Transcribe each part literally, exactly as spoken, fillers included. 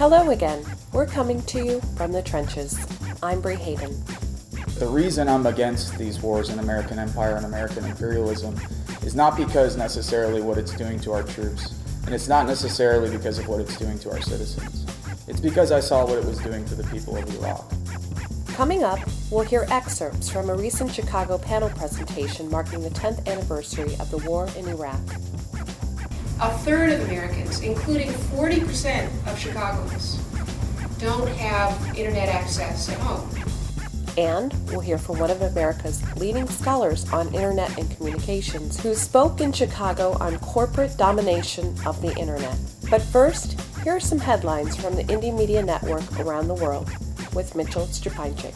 Hello again. We're coming to you from the trenches. I'm Bree Hayden. The reason I'm against these wars in American empire and American imperialism is not because necessarily what it's doing to our troops, and it's not necessarily because of what it's doing to our citizens. It's because I saw what it was doing to the people of Iraq. Coming up, we'll hear excerpts from a recent Chicago panel presentation marking the tenth anniversary of the war in Iraq. A third of Americans, including forty percent of Chicagoans, don't have internet access at home. And we'll hear from one of America's leading scholars on internet and communications who spoke in Chicago on corporate domination of the internet. But first, here are some headlines from the Indie Media Network around the world with Mitchell Stepanchik.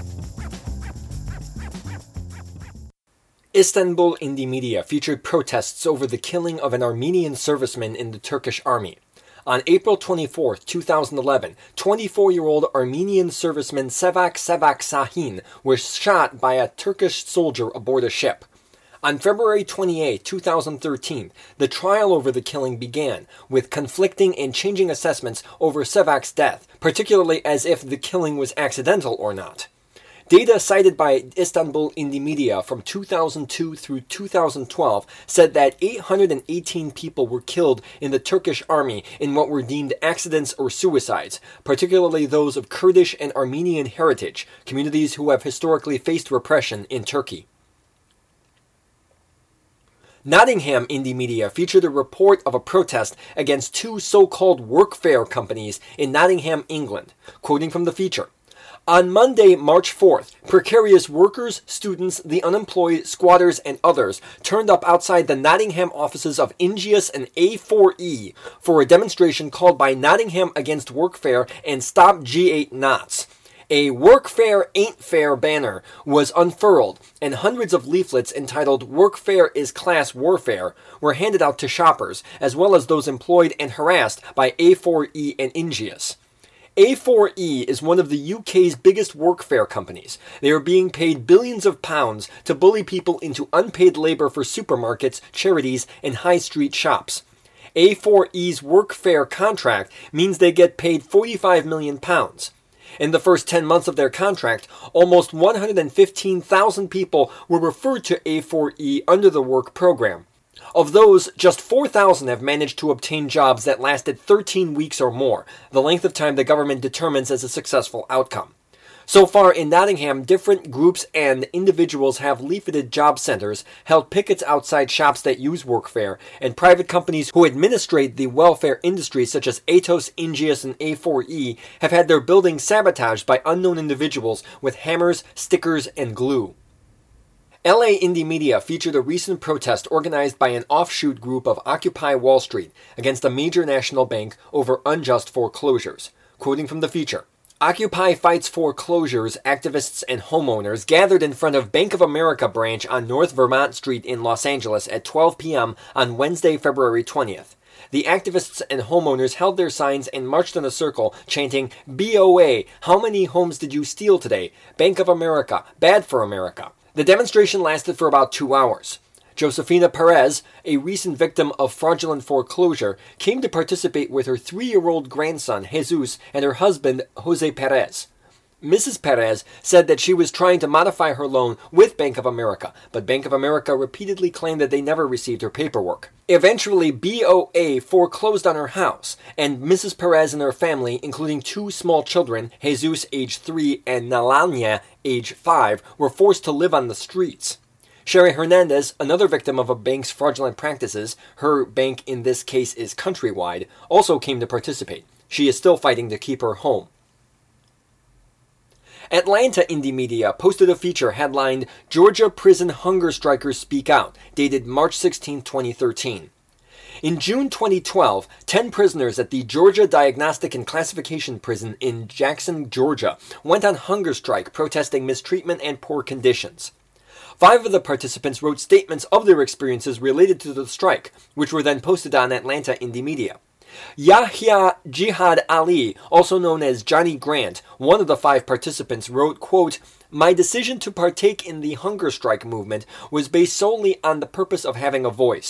Istanbul Indie Media featured protests over the killing of an Armenian serviceman in the Turkish army. On April twenty-fourth, two thousand eleven, twenty-four-year-old Armenian serviceman Sevak Sevak Sahin was shot by a Turkish soldier aboard a ship. On February twenty-eighth, two thousand thirteen, the trial over the killing began, with conflicting and changing assessments over Sevak's death, particularly as if the killing was accidental or not. Data cited by Istanbul Indie Media from two thousand two through two thousand twelve said that eight hundred eighteen people were killed in the Turkish army in what were deemed accidents or suicides, particularly those of Kurdish and Armenian heritage, communities who have historically faced repression in Turkey. Nottingham Indie Media featured a report of a protest against two so-called workfare companies in Nottingham, England. Quoting from the feature, "On Monday, March fourth, precarious workers, students, the unemployed, squatters, and others turned up outside the Nottingham offices of Ingeus and A four E for a demonstration called by Nottingham Against Workfare and Stop G eight Knots. A Workfare Ain't Fair banner was unfurled, and hundreds of leaflets entitled Workfare is Class Warfare were handed out to shoppers, as well as those employed and harassed by A four E and Ingeus. A four E is one of the U K's biggest workfare companies. They are being paid billions of pounds to bully people into unpaid labor for supermarkets, charities, and high street shops. A four E's workfare contract means they get paid forty-five million pounds. In the first ten months of their contract, almost one hundred fifteen thousand people were referred to A four E under the work program. Of those, just four thousand have managed to obtain jobs that lasted thirteen weeks or more, the length of time the government determines as a successful outcome. So far in Nottingham, different groups and individuals have leafleted job centers, held pickets outside shops that use workfare, and private companies who administrate the welfare industry such as Atos, Ingeus, and A four E have had their buildings sabotaged by unknown individuals with hammers, stickers, and glue. L A Indie Media featured a recent protest organized by an offshoot group of Occupy Wall Street against a major national bank over unjust foreclosures. Quoting from the feature, "Occupy Fights Foreclosures activists and homeowners gathered in front of Bank of America branch on North Vermont Street in Los Angeles at twelve p.m. on Wednesday, February twentieth. The activists and homeowners held their signs and marched in a circle, chanting, 'B O A, how many homes did you steal today? Bank of America, bad for America.' The demonstration lasted for about two hours. Josefina Perez, a recent victim of fraudulent foreclosure, came to participate with her three-year-old grandson, Jesus, and her husband, Jose Perez. Missus Perez said that she was trying to modify her loan with Bank of America, but Bank of America repeatedly claimed that they never received her paperwork. Eventually, B O A foreclosed on her house, and Missus Perez and her family, including two small children, Jesus, age three, and Nalanya, age five, were forced to live on the streets. Sherry Hernandez, another victim of a bank's fraudulent practices, her bank in this case is Countrywide, also came to participate. She is still fighting to keep her home. Atlanta Indie Media posted a feature headlined, "Georgia Prison Hunger Strikers Speak Out," dated March sixteenth, twenty thirteen. In June twenty twelve, ten prisoners at the Georgia Diagnostic and Classification Prison in Jackson, Georgia, went on hunger strike protesting mistreatment and poor conditions. Five of the participants wrote statements of their experiences related to the strike, which were then posted on Atlanta Indie Media. Yahya Jihad Ali, also known as Johnny Grant, one of the five participants, wrote, quote, "My decision to partake in the hunger strike movement was based solely on the purpose of having a voice.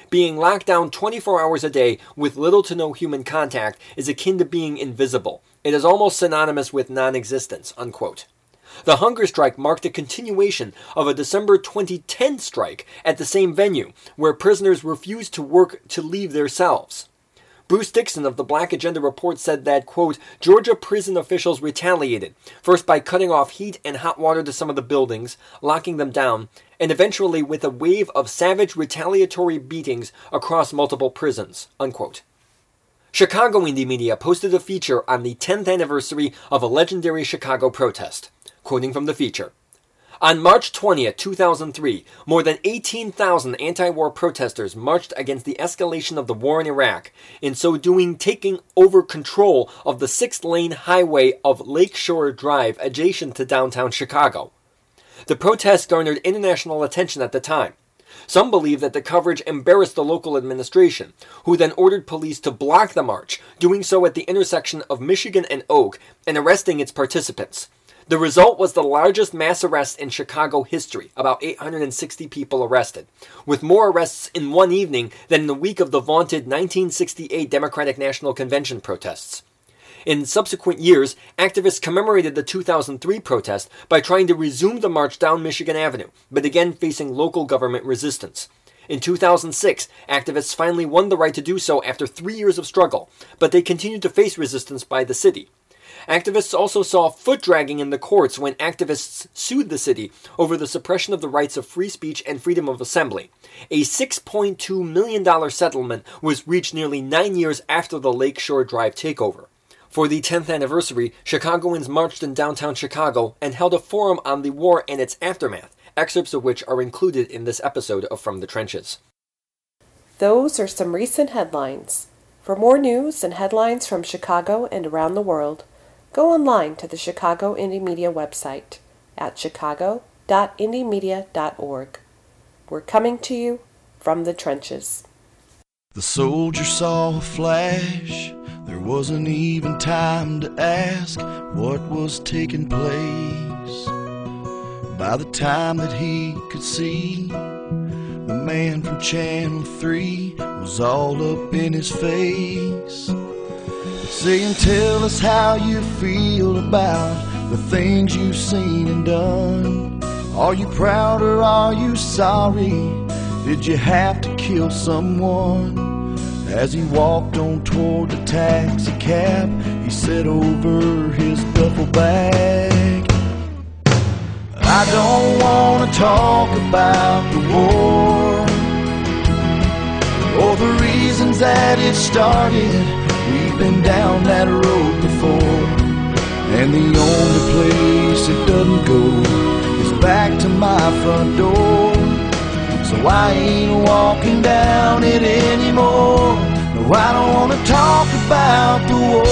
Being locked down twenty-four hours a day with little to no human contact is akin to being invisible. It is almost synonymous with non-existence, unquote. The hunger strike marked a continuation of a December twenty ten strike at the same venue, where prisoners refused to work to leave their cells. Bruce Dixon of the Black Agenda Report said that, quote, Georgia prison officials retaliated, first by cutting off heat and hot water to some of the buildings, locking them down, and eventually with a wave of savage retaliatory beatings across multiple prisons, unquote. Chicago Indie Media posted a feature on the tenth anniversary of a legendary Chicago protest. Quoting from the feature, on March twentieth, two thousand three, more than eighteen thousand anti-war protesters marched against the escalation of the war in Iraq, in so doing taking over control of the six-lane highway of Lakeshore Drive adjacent to downtown Chicago. The protest garnered international attention at the time. Some believe that the coverage embarrassed the local administration, who then ordered police to block the march, doing so at the intersection of Michigan and Oak and arresting its participants. The result was the largest mass arrest in Chicago history, about eight hundred sixty people arrested, with more arrests in one evening than in the week of the vaunted nineteen sixty-eight Democratic National Convention protests. In subsequent years, activists commemorated the two thousand three protest by trying to resume the march down Michigan Avenue, but again facing local government resistance. In two thousand six, activists finally won the right to do so after three years of struggle, but they continued to face resistance by the city. Activists also saw foot-dragging in the courts when activists sued the city over the suppression of the rights of free speech and freedom of assembly. A six point two million dollars settlement was reached nearly nine years after the Lakeshore Drive takeover. For the tenth anniversary, Chicagoans marched in downtown Chicago and held a forum on the war and its aftermath, excerpts of which are included in this episode of From the Trenches. Those are some recent headlines. For more news and headlines from Chicago and around the world, go online to the Chicago Indie Media website at chicago dot indie media dot org. We're coming to you from the trenches. The soldier saw a flash. There wasn't even time to ask what was taking place. By the time that he could see, the man from Channel three was all up in his face, saying, tell us how you feel about the things you've seen and done. Are you proud or are you sorry? Did you have to kill someone? As he walked on toward the taxi cab, he said over his duffel bag, I don't want to talk about the war or the reasons that it started. We've been down that road before, and the only place it doesn't go is back to my front door. So I ain't walking down it anymore. No, I don't want to talk about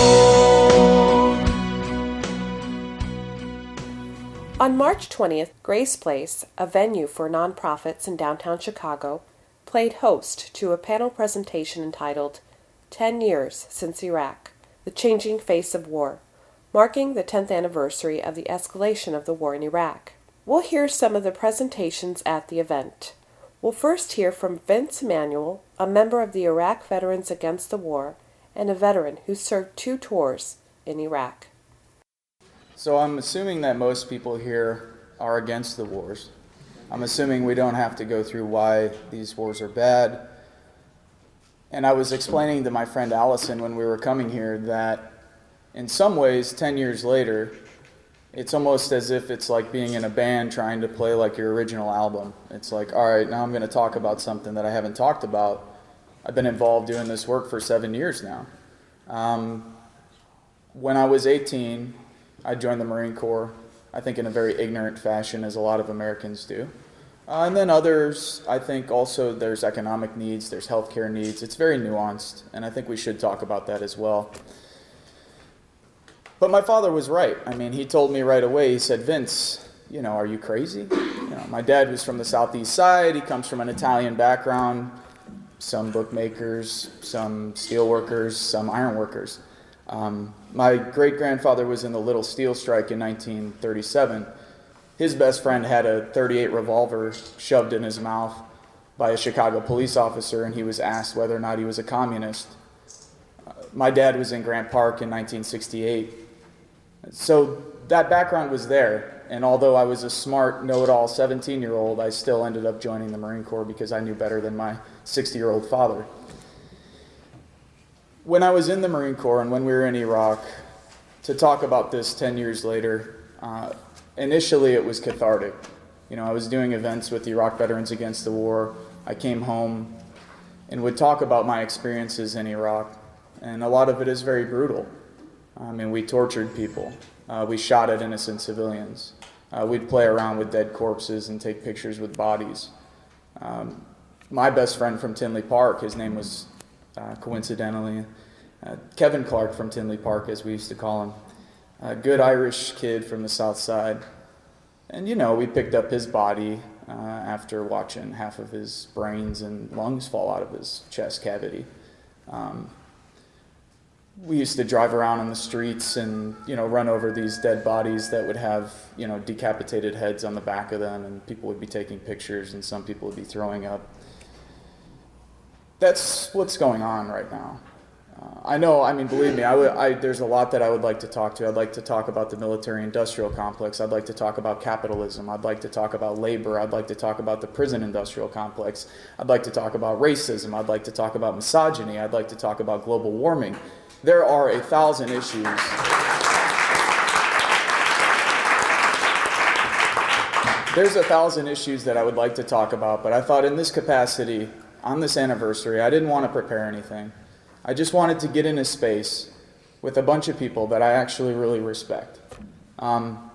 the war. On March twentieth, Grace Place, a venue for nonprofits in downtown Chicago, played host to a panel presentation entitled Ten Years Since Iraq, The Changing Face of War, marking the tenth anniversary of the escalation of the war in Iraq. We'll hear some of the presentations at the event. We'll first hear from Vince Emanuel, a member of the Iraq Veterans Against the War, and a veteran who served two tours in Iraq. So I'm assuming that most people here are against the wars. I'm assuming we don't have to go through why these wars are bad. And I was explaining to my friend Allison when we were coming here that in some ways, ten years later, it's almost as if it's like being in a band trying to play like your original album. It's like, all right, now I'm going to talk about something that I haven't talked about. I've been involved doing this work for seven years now. Um, when I was eighteen, I joined the Marine Corps, I think in a very ignorant fashion, as a lot of Americans do. Uh, and then others, I think also there's economic needs, there's healthcare needs. It's very nuanced, and I think we should talk about that as well. But my father was right. I mean, he told me right away, he said, Vince, you know, are you crazy? You know, my dad was from the southeast side. He comes from an Italian background, some bookmakers, some steel workers, some iron workers. Um, my great-grandfather was in the Little Steel Strike in nineteen thirty-seven. His best friend had a thirty-eight revolver shoved in his mouth. by a Chicago police officer, and he was asked whether or not he was a communist. Uh, my dad was in Grant Park in nineteen sixty-eight. So that background was there, and although I was a smart, know-it-all seventeen-year-old, I still ended up joining the Marine Corps because I knew better than my sixty-year-old father. When I was in the Marine Corps and when we were in Iraq, to talk about this ten years later, uh, initially it was cathartic. You know, I was doing events with Iraq Veterans Against the War. I came home and would talk about my experiences in Iraq, and a lot of it is very brutal. I mean, we tortured people. Uh, we shot at innocent civilians. Uh, we'd play around with dead corpses and take pictures with bodies. Um, my best friend from Tinley Park, his name was, uh, coincidentally, uh, Kevin Clark from Tinley Park, as we used to call him. A good Irish kid from the South Side. And, you know, we picked up his body uh, after watching half of his brains and lungs fall out of his chest cavity. Um, we used to drive around on the streets and, you know, run over these dead bodies that would have, you know, decapitated heads on the back of them, and people would be taking pictures and some people would be throwing up. That's what's going on right now. Uh, I know, I mean, believe me, I would, I, there's a lot that I would like to talk to. I'd like to talk about the military-industrial complex. I'd like to talk about capitalism. I'd like to talk about labor. I'd like to talk about the prison-industrial complex. I'd like to talk about racism. I'd like to talk about misogyny. I'd like to talk about global warming. There are a thousand issues. There's a thousand issues that I would like to talk about, but I thought in this capacity, on this anniversary, I didn't want to prepare anything. I just wanted to get in a space with a bunch of people that I actually really respect. Um,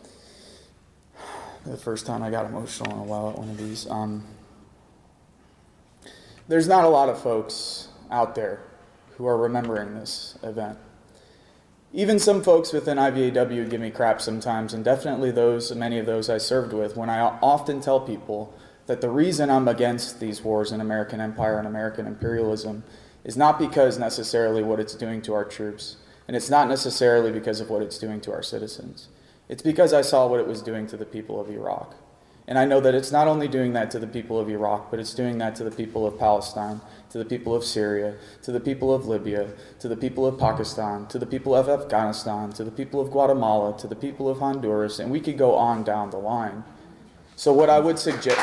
the first time I got emotional in a while at one of these. Um, there's not a lot of folks out there who are remembering this event. Even some folks within I V A W give me crap sometimes, and definitely those, many of those I served with, when I often tell people that the reason I'm against these wars in American empire and American imperialism is not because necessarily what it's doing to our troops, and it's not necessarily because of what it's doing to our citizens. It's because I saw what it was doing to the people of Iraq. And I know that it's not only doing that to the people of Iraq, but it's doing that to the people of Palestine, to the people of Syria, to the people of Libya, to the people of Pakistan, to the people of Afghanistan, to the people of Guatemala, to the people of Honduras, and we could go on down the line. So what I would suggest...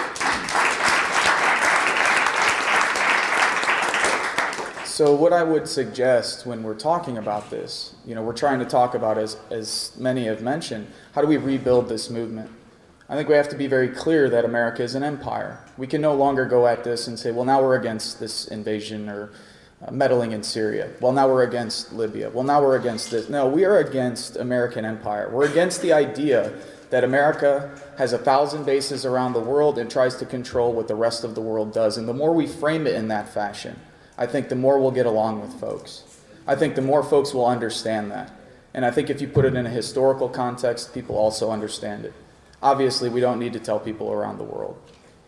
So what I would suggest when we're talking about this, you know, we're trying to talk about, as, as many have mentioned, how do we rebuild this movement? I think we have to be very clear that America is an empire. We can no longer go at this and say, well, now we're against this invasion or uh, meddling in Syria. Well, now we're against Libya. Well, now we're against this. No, we are against American empire. We're against the idea that America has a thousand bases around the world and tries to control what the rest of the world does. And the more we frame it in that fashion, I think the more we'll get along with folks. I think the more folks will understand that. And I think if you put it in a historical context, people also understand it. Obviously, we don't need to tell people around the world.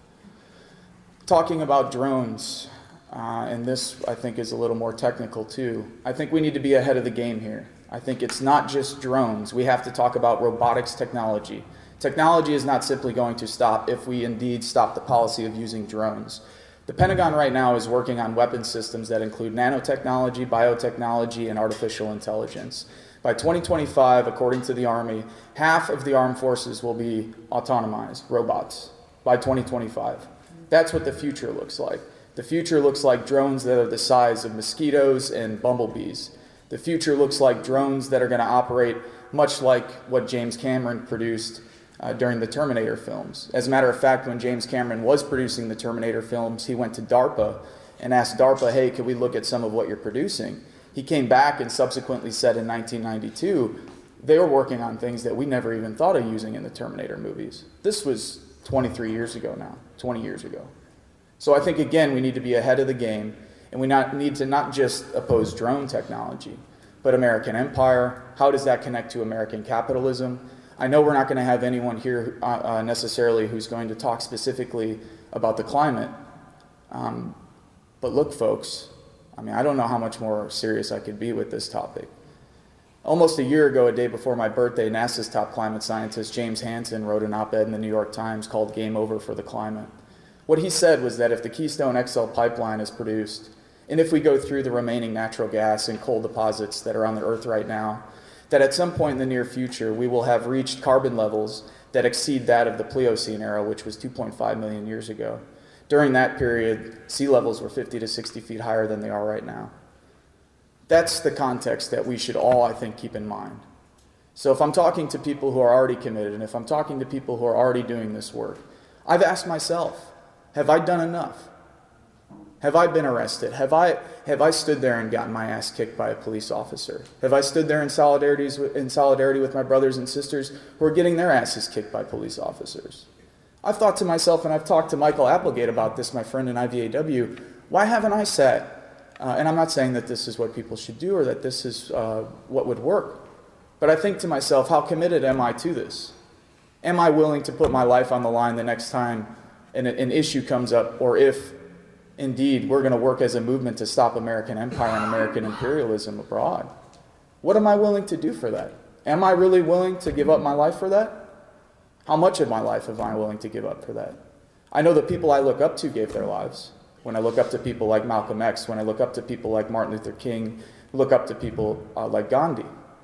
Talking about drones, uh, and this I think is a little more technical too, I think we need to be ahead of the game here. I think it's not just drones. We have to talk about robotics technology. Technology is not simply going to stop if we indeed stop the policy of using drones. The Pentagon right now is working on weapon systems that include nanotechnology, biotechnology, and artificial intelligence. By twenty twenty-five, according to the Army, half of the armed forces will be autonomized, robots, by twenty twenty-five. That's what the future looks like. The future looks like drones that are the size of mosquitoes and bumblebees. The future looks like drones that are going to operate much like what James Cameron produced Uh, during the Terminator films. As a matter of fact, when James Cameron was producing the Terminator films, he went to DARPA and asked DARPA, hey, could we look at some of what you're producing? He came back and subsequently said in nineteen ninety-two, they were working on things that we never even thought of using in the Terminator movies. This was twenty-three years ago now, twenty years ago. So I think, again, we need to be ahead of the game, and we not, need to not just oppose drone technology, but American empire. How does that connect to American capitalism? I know we're not going to have anyone here uh, uh, necessarily who's going to talk specifically about the climate. Um, but look, folks, I mean, I don't know how much more serious I could be with this topic. Almost a year ago, a day before my birthday, NASA's top climate scientist, James Hansen, wrote an op-ed in the New York Times called Game Over for the Climate. What he said was that if the Keystone X L pipeline is produced, and if we go through the remaining natural gas and coal deposits that are on the earth right now, that at some point in the near future, we will have reached carbon levels that exceed that of the Pliocene era, which was two point five million years ago. During that period, sea levels were fifty to sixty feet higher than they are right now. That's the context that we should all, I think, keep in mind. So if I'm talking to people who are already committed, and if I'm talking to people who are already doing this work, I've asked myself, have I done enough? Have I been arrested? Have I, have I stood there and gotten my ass kicked by a police officer? Have I stood there in solidarity, in solidarity with my brothers and sisters who are getting their asses kicked by police officers? I've thought to myself, and I've talked to Michael Applegate about this, my friend in I V A W, why haven't I sat? Uh, and I'm not saying that this is what people should do or that this is uh, what would work. But I think to myself, how committed am I to this? Am I willing to put my life on the line the next time an, an issue comes up, or if indeed we're going to work as a movement to stop American empire and American imperialism abroad? What am I willing to do for that? Am I really willing to give up my life for that? How much of my life am I willing to give up for that? I know the people I look up to gave their lives. When I look up to people like Malcolm X, when I look up to people like Martin Luther King, look up to people uh, like Gandhi.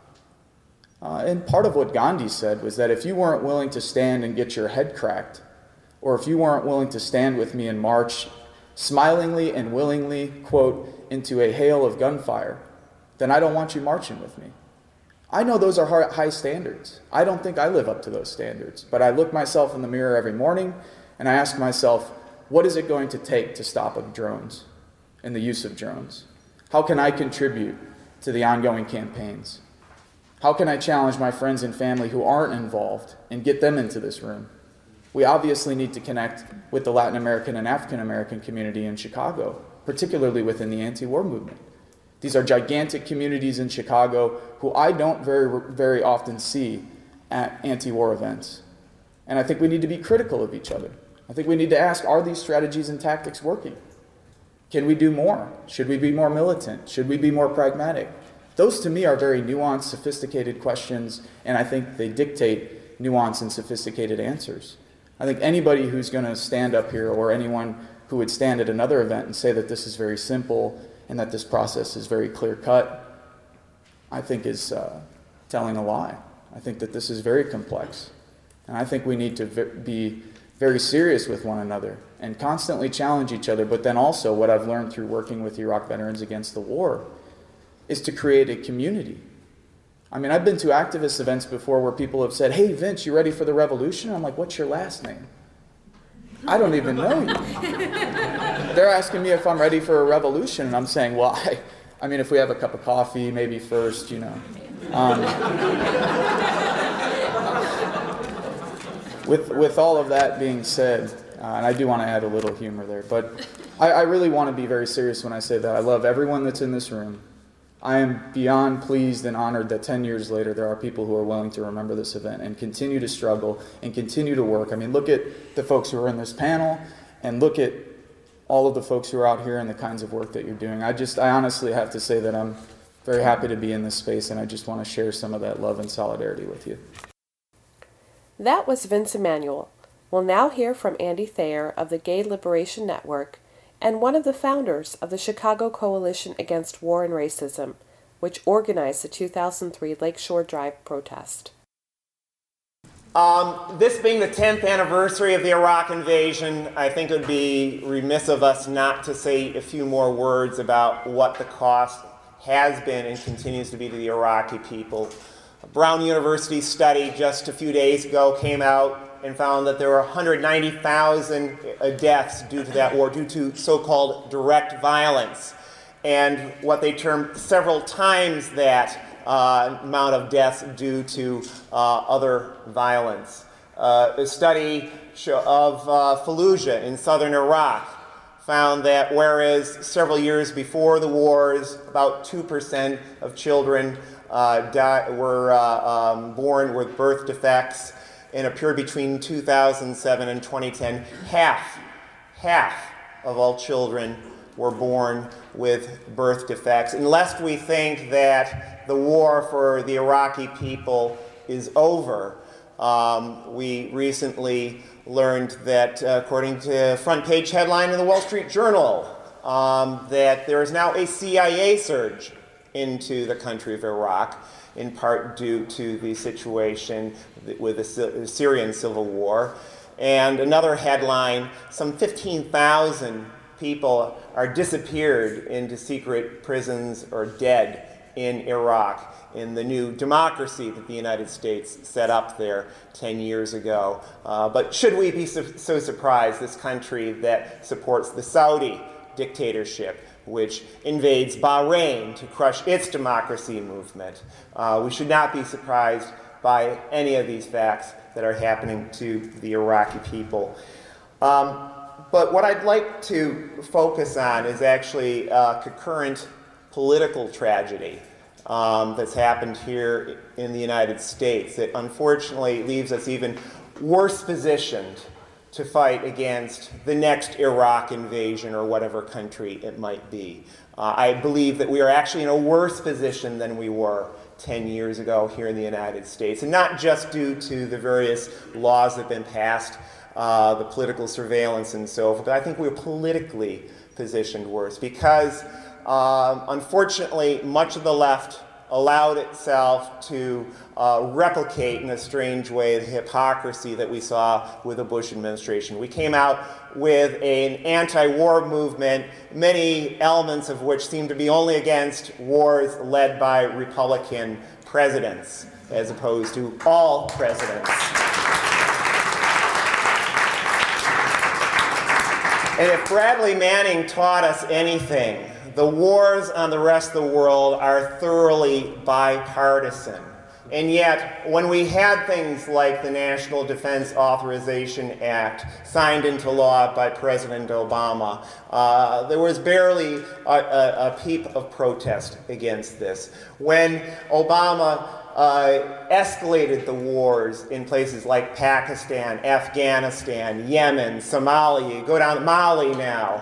Uh, and part of what Gandhi said was that if you weren't willing to stand and get your head cracked, or if you weren't willing to stand with me and march smilingly and willingly, quote, into a hail of gunfire, then I don't want you marching with me. I know those are high standards. I don't think I live up to those standards, but I look myself in the mirror every morning and I ask myself, what is it going to take to stop drones and the use of drones? How can I contribute to the ongoing campaigns? How can I challenge my friends and family who aren't involved and get them into this room? We obviously need to connect with the Latin American and African American community in Chicago, particularly within the anti-war movement. These are gigantic communities in Chicago who I don't very, very often see at anti-war events. And I think we need to be critical of each other. I think we need to ask, are these strategies and tactics working? Can we do more? Should we be more militant? Should we be more pragmatic? Those to me are very nuanced, sophisticated questions, and I think they dictate nuanced and sophisticated answers. I think anybody who's going to stand up here, or anyone who would stand at another event and say that this is very simple and that this process is very clear-cut, I think is uh, telling a lie. I think that this is very complex. And I think we need to be very serious with one another and constantly challenge each other. But then also what I've learned through working with Iraq Veterans Against the War is to create a community. I mean, I've been to activist events before where people have said, hey, Vince, you ready for the revolution? I'm like, what's your last name? I don't even know you. They're asking me if I'm ready for a revolution, and I'm saying, well, I, I mean, if we have a cup of coffee, maybe first, you know. Um, with, with all of that being said, uh, and I do want to add a little humor there, but I, I really want to be very serious when I say that I love everyone that's in this room. I am beyond pleased and honored that ten years later there are people who are willing to remember this event and continue to struggle and continue to work. I mean, look at the folks who are in this panel and look at all of the folks who are out here and the kinds of work that you're doing. I just, I honestly have to say that I'm very happy to be in this space, and I just want to share some of that love and solidarity with you. That was Vince Emanuel. We'll now hear from Andy Thayer of the Gay Liberation Network and one of the founders of the Chicago Coalition Against War and Racism, which organized the two thousand three Lakeshore Drive protest. Um, this being the tenth anniversary of the Iraq invasion, I think it would be remiss of us not to say a few more words about what the cost has been and continues to be to the Iraqi people. A Brown University study just a few days ago came out and found that there were one hundred ninety thousand deaths due to that war, due to so-called direct violence. And what they termed several times that uh, amount of deaths due to uh, other violence. Uh, a study of uh, Fallujah in southern Iraq found that whereas several years before the wars, about two percent of children uh, die, were uh, um, born with birth defects, in a period between two thousand seven and twenty ten, half, half of all children were born with birth defects. And lest we think that the war for the Iraqi people is over, um, we recently learned that, uh, according to a front page headline in the Wall Street Journal, um, that there is now a C I A surge into the country of Iraq, in part due to the situation with the Syrian civil war. And another headline, some fifteen thousand people are disappeared into secret prisons or dead in Iraq, in the new democracy that the United States set up there ten years ago. Uh, but should we be so, so surprised, this country that supports the Saudi dictatorship, which invades Bahrain to crush its democracy movement? Uh, we should not be surprised by any of these facts that are happening to the Iraqi people. Um, but what I'd like to focus on is actually a concurrent political tragedy um, that's happened here in the United States that unfortunately leaves us even worse positioned to fight against the next Iraq invasion or whatever country it might be. Uh, I believe that we are actually in a worse position than we were ten years ago here in the United States, and not just due to the various laws that have been passed, uh, the political surveillance and so forth, but I think we're politically positioned worse because um, unfortunately much of the left allowed itself to uh, replicate in a strange way the hypocrisy that we saw with the Bush administration. We came out with an anti-war movement, many elements of which seem to be only against wars led by Republican presidents, as opposed to all presidents. And if Bradley Manning taught us anything, the wars on the rest of the world are thoroughly bipartisan. And yet, when we had things like the National Defense Authorization Act signed into law by President Obama, uh, there was barely a, a, a peep of protest against this. When Obama uh, escalated the wars in places like Pakistan, Afghanistan, Yemen, Somalia, go down to Mali now,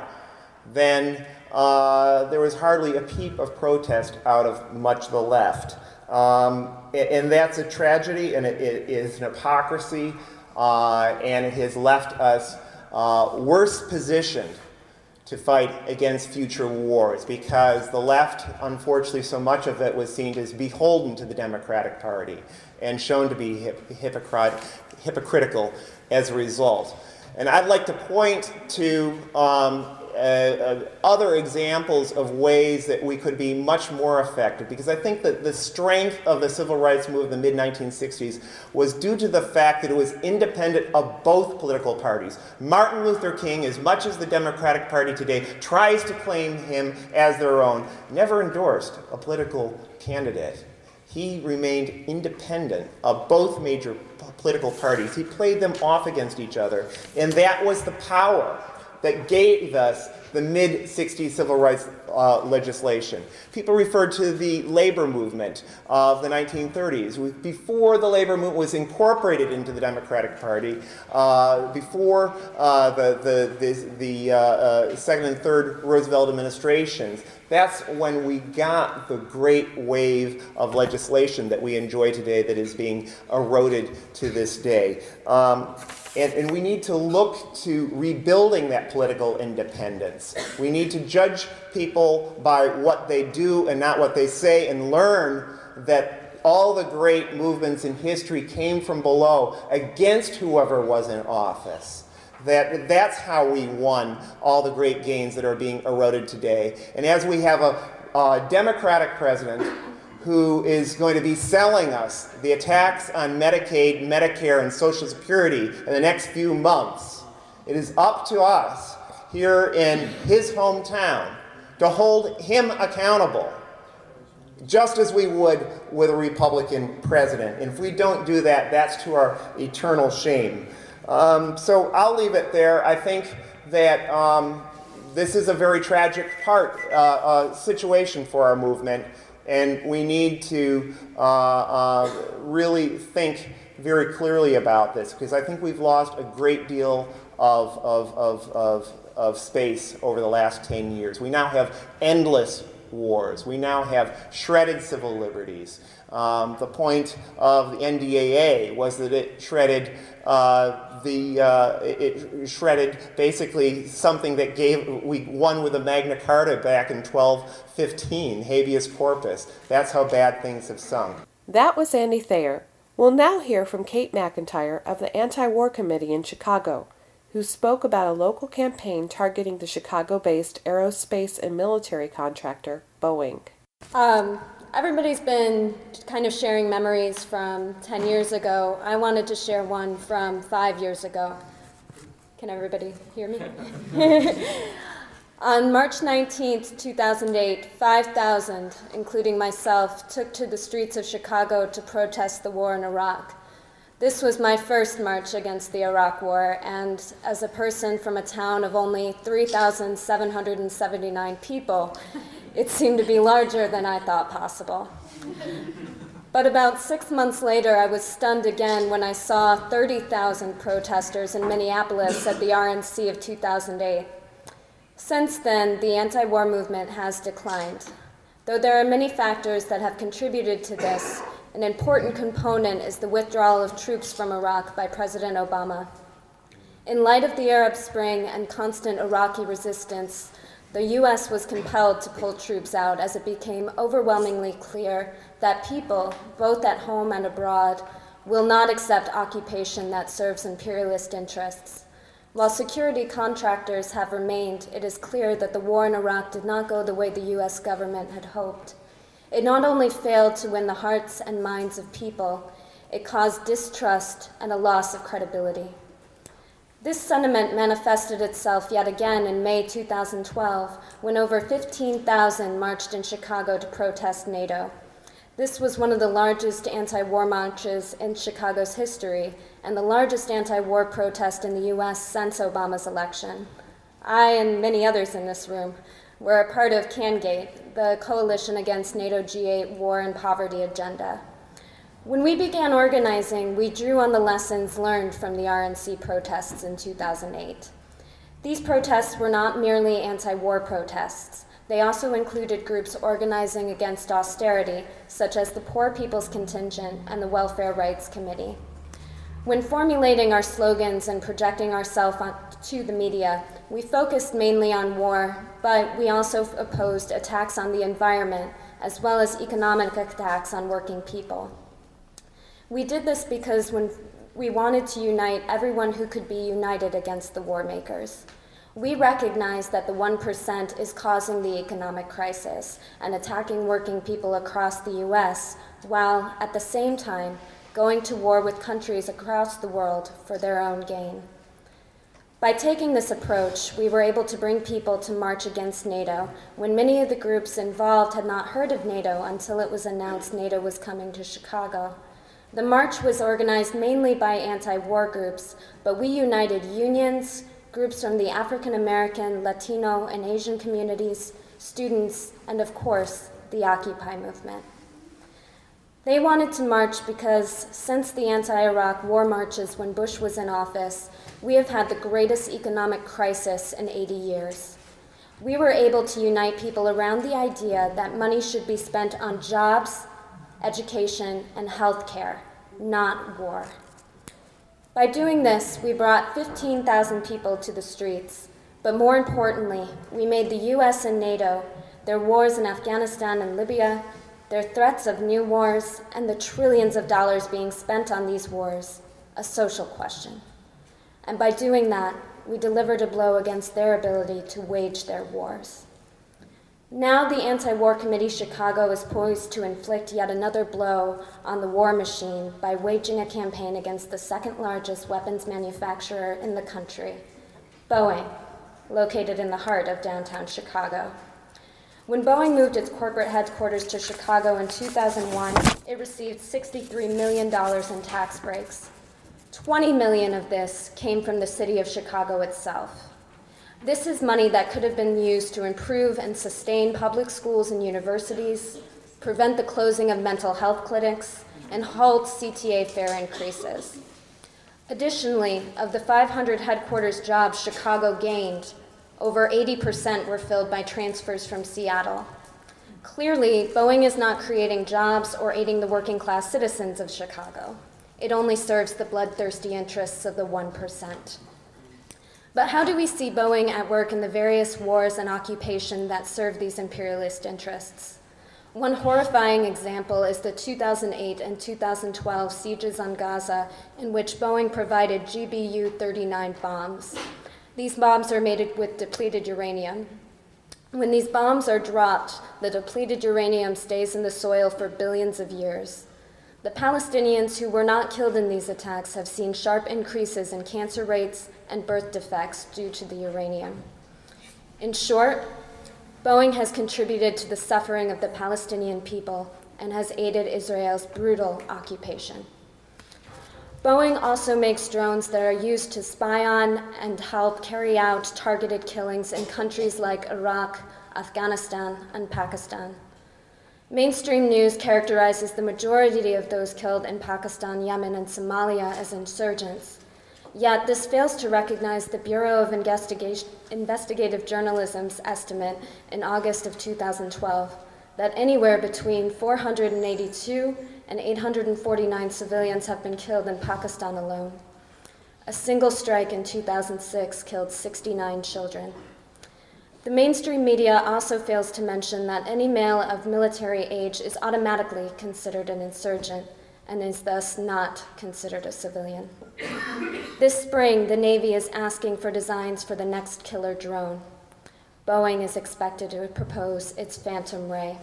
then Uh, there was hardly a peep of protest out of much of the left. Um, and, and that's a tragedy, and it, it is an hypocrisy, uh, and it has left us uh, worse positioned to fight against future wars because the left, unfortunately, so much of it was seen as beholden to the Democratic Party and shown to be hip, hypocrite, hypocritical as a result. And I'd like to point to um, Uh, uh, other examples of ways that we could be much more effective, because I think that the strength of the civil rights movement in the mid nineteen sixties was due to the fact that it was independent of both political parties. Martin Luther King, as much as the Democratic Party today tries to claim him as their own, never endorsed a political candidate. He remained independent of both major political parties. He played them off against each other, and that was the power that gave us the mid sixties civil rights uh, legislation. People referred to the labor movement of the nineteen thirties. Before the labor movement was incorporated into the Democratic Party, uh, before uh, the, the, the, the uh, uh, second and third Roosevelt administrations, that's when we got the great wave of legislation that we enjoy today that is being eroded to this day. Um, And, and we need to look to rebuilding that political independence. We need to judge people by what they do and not what they say, and learn that all the great movements in history came from below against whoever was in office. That, that's how we won all the great gains that are being eroded today. And as we have a, a Democratic president who is going to be selling us the attacks on Medicaid, Medicare, and Social Security in the next few months, it is up to us here in his hometown to hold him accountable, just as we would with a Republican president. And if we don't do that, that's to our eternal shame. Um, so I'll leave it there. I think that um, this is a very tragic part, uh, uh, situation for our movement. And we need to uh, uh, really think very clearly about this, because I think we've lost a great deal of, of, of, of, of space over the last ten years. We now have endless wars. We now have shredded civil liberties. Um, the point of the N D A A was that it shredded uh, the uh, it shredded basically something that gave we won with the Magna Carta back in twelve fifteen, habeas corpus. That's how bad things have sunk. That was Andy Thayer. We'll now hear from Kate McIntyre of the Anti-War Committee in Chicago, who spoke about a local campaign targeting the Chicago-based aerospace and military contractor, Boeing. Um, everybody's been kind of sharing memories from ten years ago. I wanted to share one from five years ago. Can everybody hear me? On March nineteenth, two thousand eight, five thousand, including myself, took to the streets of Chicago to protest the war in Iraq. This was my first march against the Iraq War, and as a person from a town of only three thousand seven hundred seventy-nine people, it seemed to be larger than I thought possible. But about six months later, I was stunned again when I saw thirty thousand protesters in Minneapolis at the R N C of two thousand eight. Since then, the anti-war movement has declined. Though there are many factors that have contributed to this, an important component is the withdrawal of troops from Iraq by President Obama. In light of the Arab Spring and constant Iraqi resistance, the U S was compelled to pull troops out as it became overwhelmingly clear that people, both at home and abroad, will not accept occupation that serves imperialist interests. While security contractors have remained, it is clear that the war in Iraq did not go the way the U S government had hoped. It not only failed to win the hearts and minds of people, it caused distrust and a loss of credibility. This sentiment manifested itself yet again in May two thousand twelve, when over fifteen thousand marched in Chicago to protest NATO. This was one of the largest anti-war marches in Chicago's history, and the largest anti-war protest in the U S since Obama's election. I and many others in this room were a part of CanGate, the coalition against NATO G eight war and poverty agenda. When we began organizing, we drew on the lessons learned from the R N C protests in two thousand eight. These protests were not merely anti-war protests. They also included groups organizing against austerity, such as the Poor People's Contingent and the Welfare Rights Committee. When formulating our slogans and projecting ourselves to the media, we focused mainly on war, but we also opposed attacks on the environment, as well as economic attacks on working people. We did this because when we wanted to unite everyone who could be united against the war makers. We recognize that the one percent is causing the economic crisis and attacking working people across the U S, while at the same time going to war with countries across the world for their own gain. By taking this approach, we were able to bring people to march against NATO when many of the groups involved had not heard of NATO until it was announced NATO was coming to Chicago. The march was organized mainly by anti-war groups, but we united unions, groups from the African American, Latino, and Asian communities, students, and of course, the Occupy movement. They wanted to march because since the anti-Iraq war marches when Bush was in office, we have had the greatest economic crisis in eighty years. We were able to unite people around the idea that money should be spent on jobs, education, and health care, not war. By doing this, we brought fifteen thousand people to the streets, but more importantly, we made the U S and NATO, their wars in Afghanistan and Libya, their threats of new wars, and the trillions of dollars being spent on these wars, a social question. And by doing that, we delivered a blow against their ability to wage their wars. Now the Anti-War Committee Chicago is poised to inflict yet another blow on the war machine by waging a campaign against the second largest weapons manufacturer in the country, Boeing, located in the heart of downtown Chicago. When Boeing moved its corporate headquarters to Chicago in two thousand one, it received sixty-three million dollars in tax breaks. twenty million dollars of this came from the city of Chicago itself. This is money that could have been used to improve and sustain public schools and universities, prevent the closing of mental health clinics, and halt C T A fare increases. Additionally, of the five hundred headquarters jobs Chicago gained, over eighty percent were filled by transfers from Seattle. Clearly, Boeing is not creating jobs or aiding the working class citizens of Chicago. It only serves the bloodthirsty interests of the one percent. But how do we see Boeing at work in the various wars and occupation that serve these imperialist interests? One horrifying example is the two thousand eight and two thousand twelve sieges on Gaza, in which Boeing provided G B U thirty-nine bombs. These bombs are made with depleted uranium. When these bombs are dropped, the depleted uranium stays in the soil for billions of years. The Palestinians who were not killed in these attacks have seen sharp increases in cancer rates and birth defects due to the uranium. In short, Boeing has contributed to the suffering of the Palestinian people and has aided Israel's brutal occupation. Boeing also makes drones that are used to spy on and help carry out targeted killings in countries like Iraq, Afghanistan, and Pakistan. Mainstream news characterizes the majority of those killed in Pakistan, Yemen, and Somalia as insurgents. Yet this fails to recognize the Bureau of Investigation, Investigative Journalism's estimate in August of two thousand twelve that anywhere between four hundred eighty-two and eight hundred forty-nine civilians have been killed in Pakistan alone. A single strike in two thousand six killed sixty-nine children. The mainstream media also fails to mention that any male of military age is automatically considered an insurgent and is thus not considered a civilian. This spring, the Navy is asking for designs for the next killer drone. Boeing is expected to propose its Phantom Ray.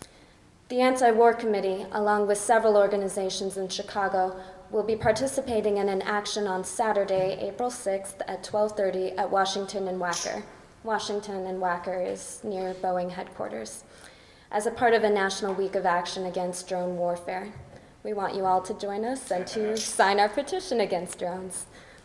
The Anti-War Committee, along with several organizations in Chicago, will be participating in an action on Saturday, April sixth at twelve thirty at Washington and Wacker. Washington and Wacker is near Boeing headquarters, as a part of a national week of action against drone warfare. We want you all to join us and to sign our petition against drones.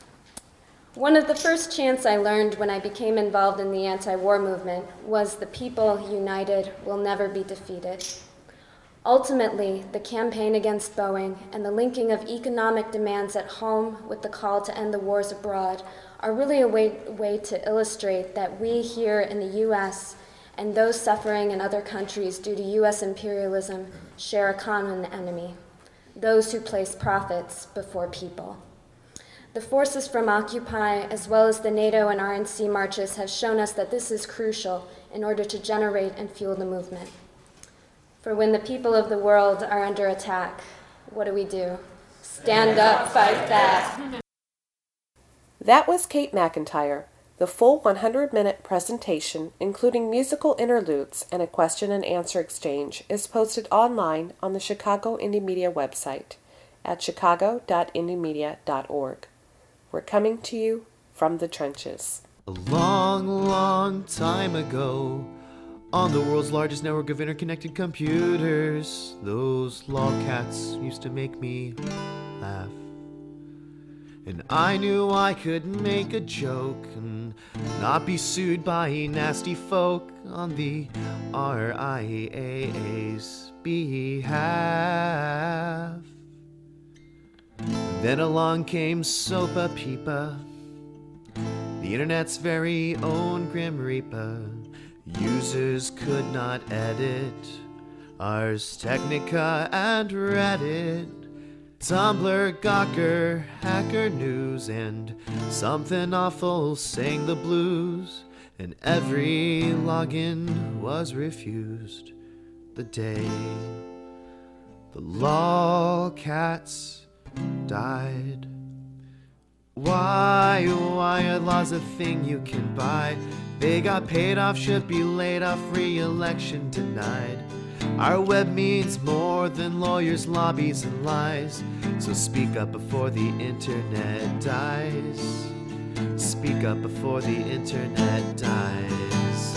One of the first chants I learned when I became involved in the anti-war movement was the people united will never be defeated. Ultimately, the campaign against Boeing and the linking of economic demands at home with the call to end the wars abroad are really a way, way to illustrate that we here in the U S and those suffering in other countries due to U S imperialism share a common enemy, those who place profits before people. The forces from Occupy, as well as the NATO and R N C marches, have shown us that this is crucial in order to generate and fuel the movement. For when the people of the world are under attack, what do we do? Stand up, fight back. That was Kate McIntyre. The full one hundred minute presentation, including musical interludes and a question and answer exchange, is posted online on the Chicago Indie Media website at chicago dot indie media dot org. We're coming to you from the trenches. A long, long time ago, on the world's largest network of interconnected computers, those lolcats used to make me laugh. And I knew I could make a joke and not be sued by nasty folk on the R I A A's behalf. Then along came Sopa Peepa, the internet's very own Grim Reaper. Users could not edit Ars Technica and Reddit, Tumblr, Gawker, Hacker News, and Something Awful sang the blues, and every login was refused the day the lolcats died. Why, why are laws a thing you can buy? They got paid off, should be laid off, re-election denied. Our web means more than lawyers, lobbies, and lies. So speak up before the internet dies. Speak up before the internet dies.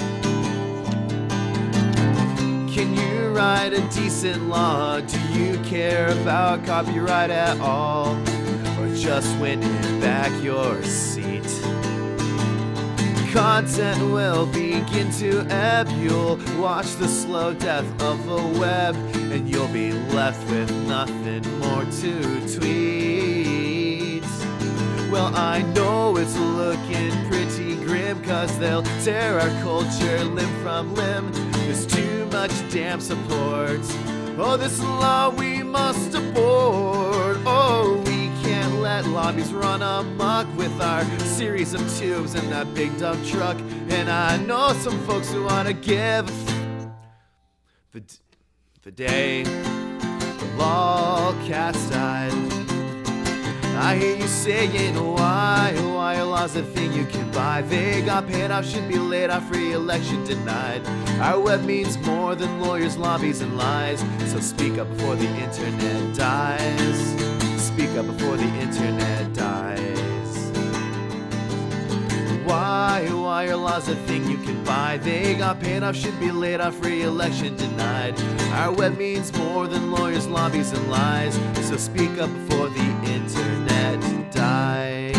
Can you write a decent law? Do you care about copyright at all? Or just win it back your seat? Content will begin to ebb. You'll watch the slow death of the web, and you'll be left with nothing more to tweet. Well, I know it's looking pretty grim, 'cause they'll tear our culture limb from limb. There's too much damn support. Oh, this law we must abort. Oh, we let lobbies run amok with our series of tubes and that big dump truck. And I know some folks who wanna give the, the day the lolcats died. I hear you saying, why, why are laws a thing you can buy? They got paid off, should be laid off, re-election denied. Our web means more than lawyers, lobbies, and lies. So speak up before the internet dies. Speak up before the internet dies. Why, why are laws a thing you can buy? They got paid off, should be laid off, re-election denied. Our web means more than lawyers, lobbies, and lies. So speak up before the internet dies.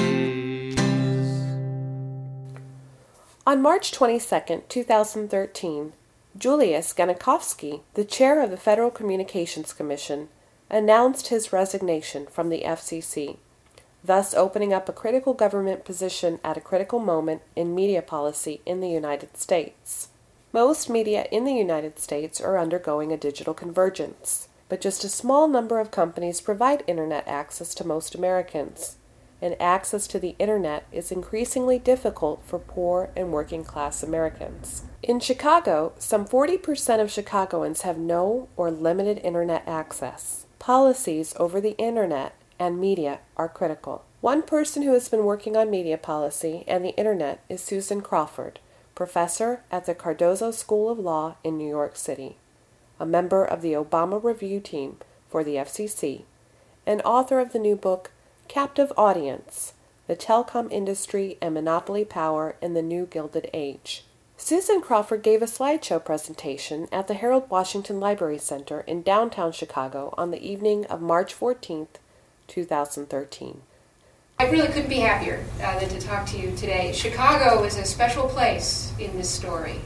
On March twenty-second, two thousand thirteen, Julius Genachowski, the chair of the Federal Communications Commission, announced his resignation from the F C C, thus opening up a critical government position at a critical moment in media policy in the United States. Most media in the United States are undergoing a digital convergence, but just a small number of companies provide internet access to most Americans, and access to the internet is increasingly difficult for poor and working-class Americans. In Chicago, some forty percent of Chicagoans have no or limited internet access. Policies over the internet and media are critical. One person who has been working on media policy and the internet is Susan Crawford, professor at the Cardozo School of Law in New York City, a member of the Obama Review Team for the F C C, and author of the new book, Captive Audience, The Telecom Industry and Monopoly Power in the New Gilded Age. Susan Crawford gave a slideshow presentation at the Harold Washington Library Center in downtown Chicago on the evening of March fourteenth, two thousand thirteen. I really couldn't be happier uh, than to talk to you today. Chicago is a special place in this story.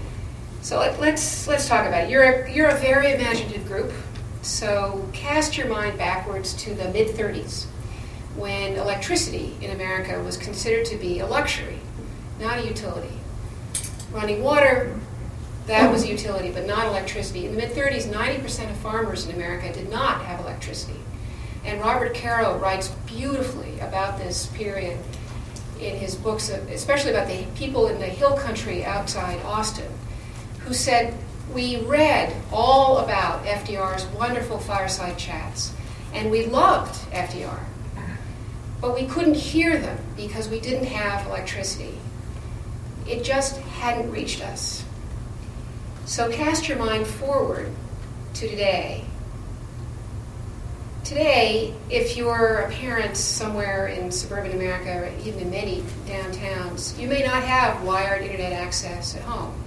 So let, let's let's talk about it. You're a, you're a very imaginative group, so cast your mind backwards to the mid thirties, when electricity in America was considered to be a luxury, not a utility. Running water, that was a utility, but not electricity. In the mid thirties, ninety percent of farmers in America did not have electricity. And Robert Caro writes beautifully about this period in his books, especially about the people in the hill country outside Austin, who said, we read all about F D R's wonderful fireside chats, and we loved F D R, but we couldn't hear them because we didn't have electricity. It just hadn't reached us. So cast your mind forward to today. Today, if you're a parent somewhere in suburban America, or even in many downtowns, you may not have wired internet access at home.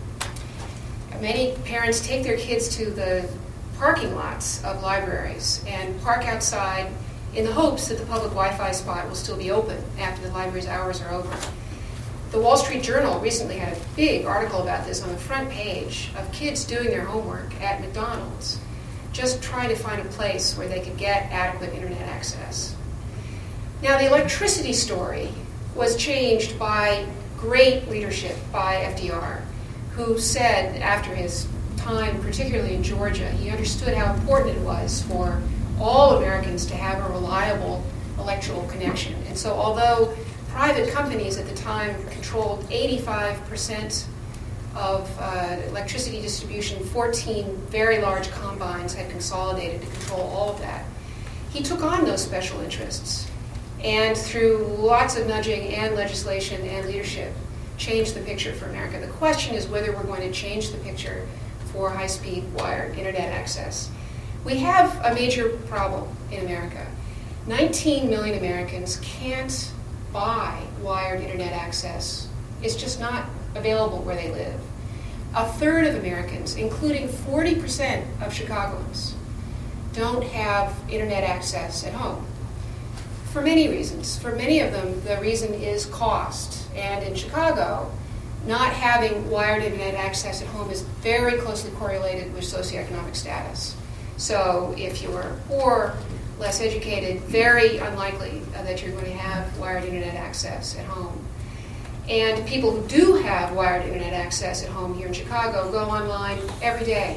Many parents take their kids to the parking lots of libraries and park outside in the hopes that the public Wi-Fi spot will still be open after the library's hours are over. The Wall Street Journal recently had a big article about this on the front page of kids doing their homework at McDonald's, just trying to find a place where they could get adequate internet access. Now, the electricity story was changed by great leadership by F D R, who said after his time, particularly in Georgia, he understood how important it was for all Americans to have a reliable electrical connection. And so although private companies at the time controlled eighty-five percent of uh, electricity distribution, fourteen very large combines had consolidated to control all of that. He took on those special interests and through lots of nudging and legislation and leadership changed the picture for America. The question is whether we're going to change the picture for high-speed wired internet access. We have a major problem in America. nineteen million Americans can't buy wired internet access. It's just not available where they live. A third of Americans, including forty percent of Chicagoans, don't have internet access at home for many reasons. For many of them, the reason is cost. And in Chicago, not having wired internet access at home is very closely correlated with socioeconomic status. So if you're poor, less educated, very unlikely uh, that you're going to have wired internet access at home. And people who do have wired internet access at home here in Chicago go online every day.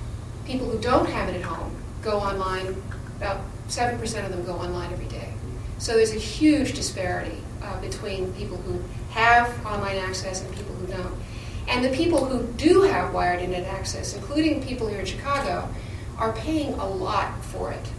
People who don't have it at home go online, about seven percent of them go online every day. So there's a huge disparity uh, between people who have online access and people who don't. And the people who do have wired internet access, including people here in Chicago, are paying a lot for it.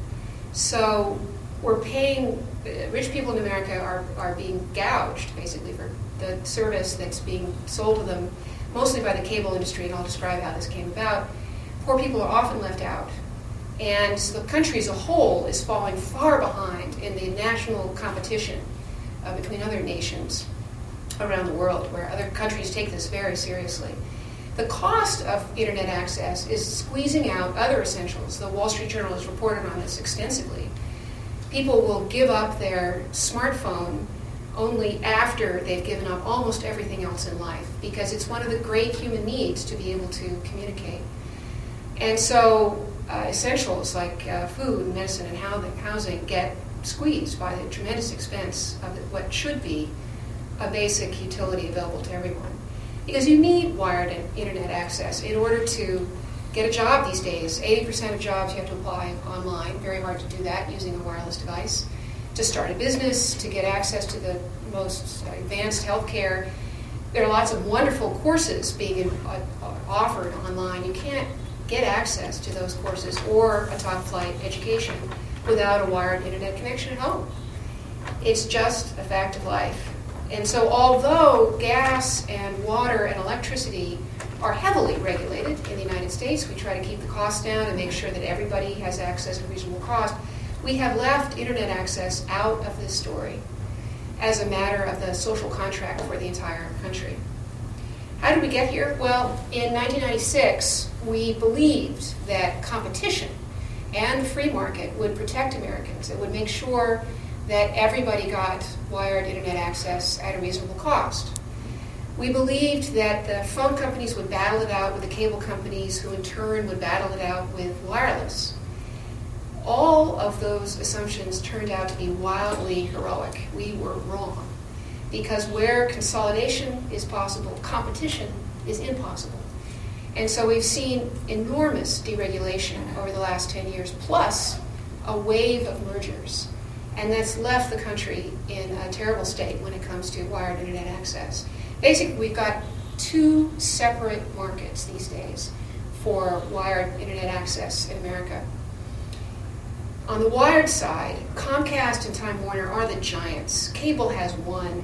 So we're paying, uh, rich people in America are, are being gouged, basically, for the service that's being sold to them, mostly by the cable industry, and I'll describe how this came about. Poor people are often left out. And the country as a whole is falling far behind in the national competition uh, between other nations around the world, where other countries take this very seriously. The cost of internet access is squeezing out other essentials. The Wall Street Journal has reported on this extensively. People will give up their smartphone only after they've given up almost everything else in life, because it's one of the great human needs to be able to communicate. And so uh, essentials like uh, food, medicine, and housing get squeezed by the tremendous expense of what should be a basic utility available to everyone. Because you need wired internet access in order to get a job these days. eighty percent of jobs you have to apply online. Very hard to do that using a wireless device. To start a business, to get access to the most advanced healthcare. There are lots of wonderful courses being uh, offered online. You can't get access to those courses or a top-flight education without a wired internet connection at home. It's just a fact of life. And so although gas and water and electricity are heavily regulated in the United States, we try to keep the costs down and make sure that everybody has access at reasonable cost, we have left internet access out of this story as a matter of the social contract for the entire country. How did we get here? Well, in nineteen ninety-six, we believed that competition and the free market would protect Americans. It would make sure that everybody got wired internet access at a reasonable cost. We believed that the phone companies would battle it out with the cable companies, who in turn would battle it out with wireless. All of those assumptions turned out to be wildly heroic. We were wrong. Because where consolidation is possible, competition is impossible. And so we've seen enormous deregulation over the last ten years, plus a wave of mergers. And that's left the country in a terrible state when it comes to wired internet access. Basically, we've got two separate markets these days for wired internet access in America. On the wired side, Comcast and Time Warner are the giants. Cable has one.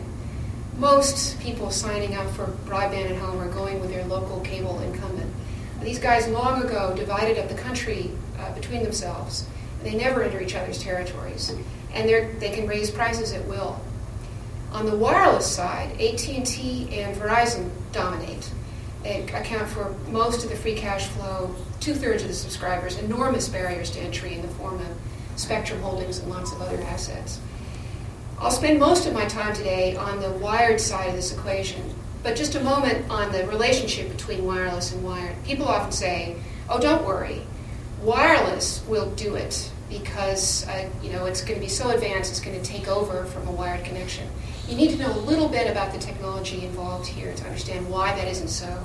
Most people signing up for broadband at home are going with their local cable incumbent. These guys long ago divided up the country uh, between themselves. They never enter each other's territories. And they can raise prices at will. On the wireless side, A T and T and Verizon dominate. They account for most of the free cash flow, two-thirds of the subscribers, enormous barriers to entry in the form of spectrum holdings and lots of other assets. I'll spend most of my time today on the wired side of this equation, but just a moment on the relationship between wireless and wired. People often say, oh, don't worry, wireless will do it because uh, you know it's going to be so advanced it's going to take over from a wired connection. You need to know a little bit about the technology involved here to understand why that isn't so.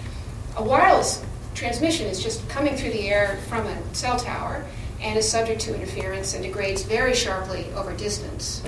A wireless transmission is just coming through the air from a cell tower and is subject to interference and degrades very sharply over distance.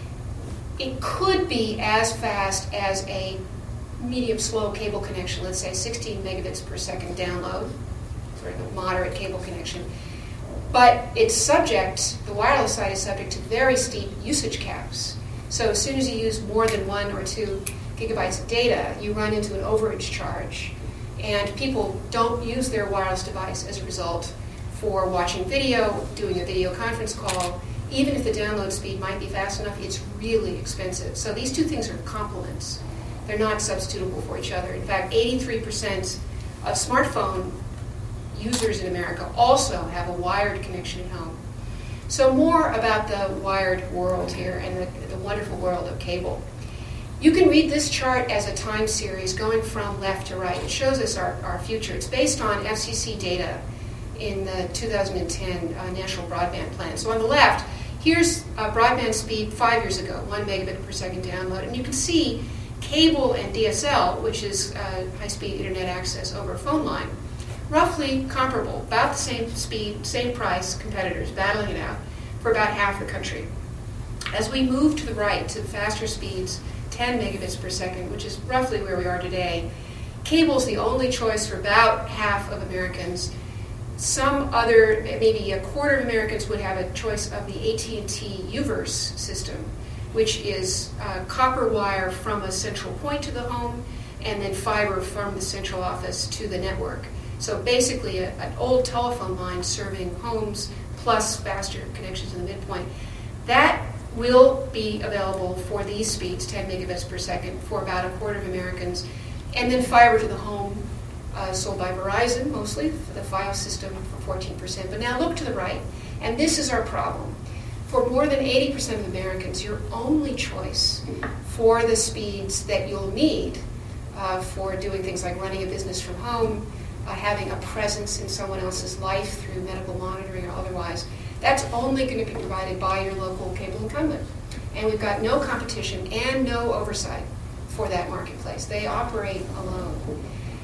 It could be as fast as a medium slow cable connection, let's say sixteen megabits per second download, sort of a moderate cable connection. But it's subject, the wireless side is subject to very steep usage caps. So as soon as you use more than one or two gigabytes of data, you run into an overage charge. And people don't use their wireless device as a result for watching video, doing a video conference call. Even if the download speed might be fast enough, it's really expensive. So these two things are complements. They're not substitutable for each other. In fact, eighty-three percent of smartphone users in America also have a wired connection at home. So more about the wired world here and the, the wonderful world of cable. You can read this chart as a time series going from left to right. It shows us our, our future. It's based on F C C data in the two thousand ten uh, National Broadband Plan. So on the left, here's uh, broadband speed five years ago, one megabit per second download. And you can see cable and D S L, which is uh, high-speed internet access over a phone line, roughly comparable, about the same speed, same price, competitors battling it out for about half the country. As we move to the right to faster speeds, ten megabits per second, which is roughly where we are today, cable's the only choice for about half of Americans. Some other, maybe a quarter of Americans would have a choice of the A T and T UVerse system, which is uh, copper wire from a central point to the home and then fiber from the central office to the network. So basically a, an old telephone line serving homes plus faster connections in the midpoint. That will be available for these speeds, ten megabits per second, for about a quarter of Americans. And then fiber to the home, uh, sold by Verizon mostly, for the Fios system for fourteen percent. But now look to the right, and this is our problem. For more than eighty percent of Americans, your only choice for the speeds that you'll need uh, for doing things like running a business from home, uh, having a presence in someone else's life through medical monitoring or otherwise, that's only going to be provided by your local cable incumbent. And we've got no competition and no oversight for that marketplace. They operate alone.